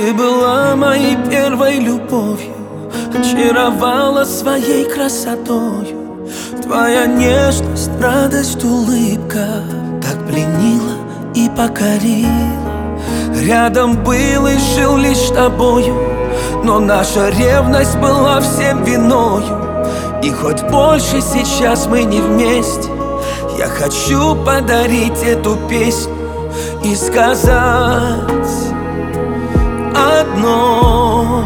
Ты была моей первой любовью, очаровала своей красотою. Твоя нежность, радость, улыбка так пленила и покорила. Рядом был и жил лишь тобою, но наша ревность была всем виною. И хоть больше сейчас мы не вместе, я хочу подарить эту песню и сказать одно: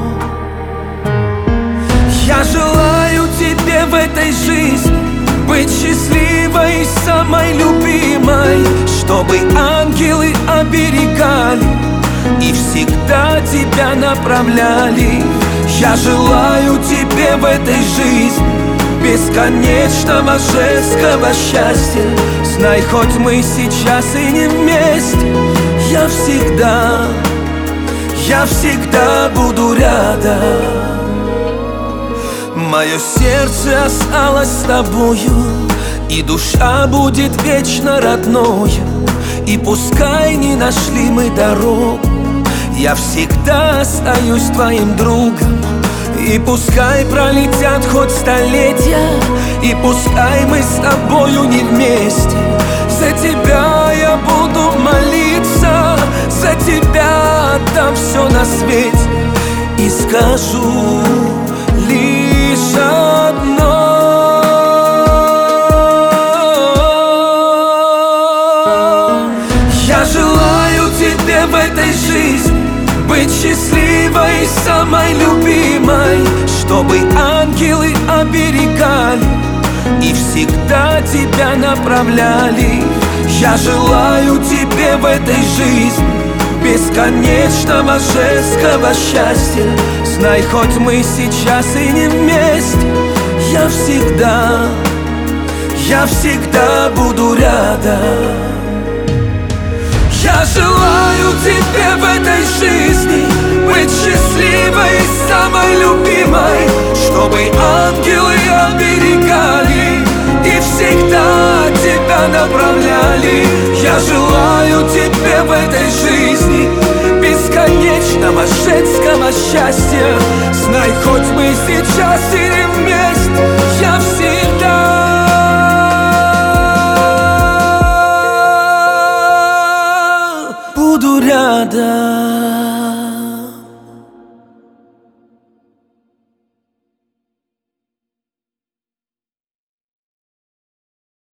я желаю тебе в этой жизни быть счастливой и самой любимой, чтобы ангелы оберегали и всегда тебя направляли. Я желаю тебе в этой жизни бесконечного женского счастья. Знай, хоть мы сейчас и не вместе, я всегда буду рядом. Мое сердце осталось с тобою, и душа будет вечно родною. И пускай не нашли мы дорогу, я всегда остаюсь твоим другом. И пускай пролетят хоть столетия, и пускай мы с тобою не вместе, за тебя я буду молиться, за тебя отдам все на свете и скажу лишь одно: я желаю тебе в этой жизни быть счастливой и самой любимой, чтобы ангелы оберегали и всегда тебя направляли. Я желаю тебе в этой жизни бесконечного женского счастья. Знай, хоть мы сейчас и не вместе, я всегда буду рядом. Я желаю тебе в этой жизни быть счастливой и самой любимой, чтобы ангелы оберегали и всегда тебя направляли. Я желаю тебе в этой жизни бесконечного женского счастья. Знай, хоть мы сейчас и не вместе, я всегда буду рядом.